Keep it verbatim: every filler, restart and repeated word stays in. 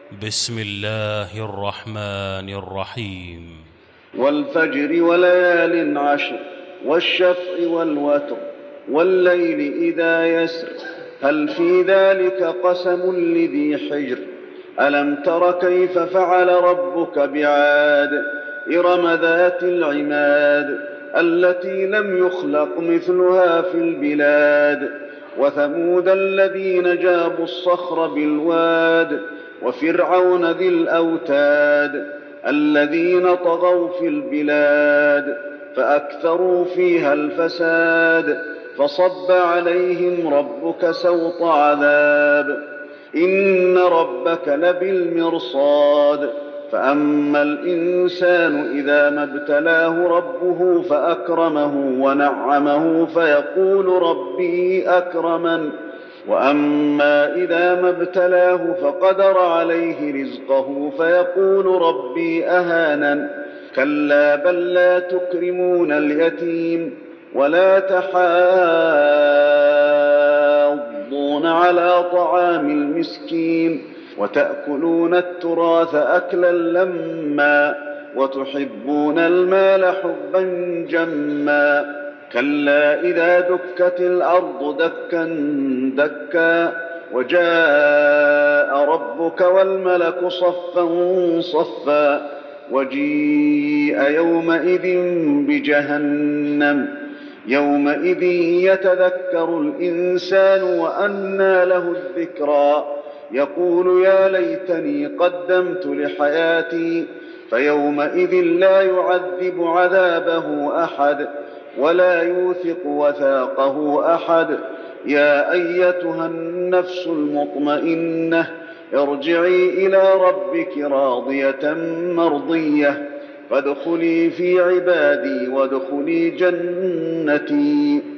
بسم الله الرحمن الرحيم. والفجر وليال عشر والشفع والوتر والليل إذا يسر هل في ذلك قسم لذي حجر ألم تر كيف فعل ربك بعاد إرم ذات العماد التي لم يخلق مثلها في البلاد وثمود الذين جابوا الصخر بالواد وفرعون ذي الأوتاد الذين طغوا في البلاد فأكثروا فيها الفساد فصب عليهم ربك سوط عذاب إن ربك لبالمرصاد فأما الإنسان إذا ما ابتلاه ربه فأكرمه ونعمه فيقول ربي أكرمن وأما إذا ما ابتلاه فقدر عليه رزقه فيقول ربي أهانن كلا بل لا تكرمون اليتيم ولا تحاضون على طعام المسكين وتأكلون التراث أكلا لما وتحبون المال حبا جما كلا إذا دكت الأرض دكا دكا وجاء ربك والملك صفا صفا وجيء يومئذ بجهنم يومئذ يتذكر الإنسان وأنى له الذكرى يقول يا ليتني قدمت لحياتي فيومئذ لا يعذب عذابه أحد ولا يوثق وثاقه أحد يا أيتها النفس المطمئنة ارجعي إلى ربك راضية مرضية فادخلي في عبادي وادخلي جنتي.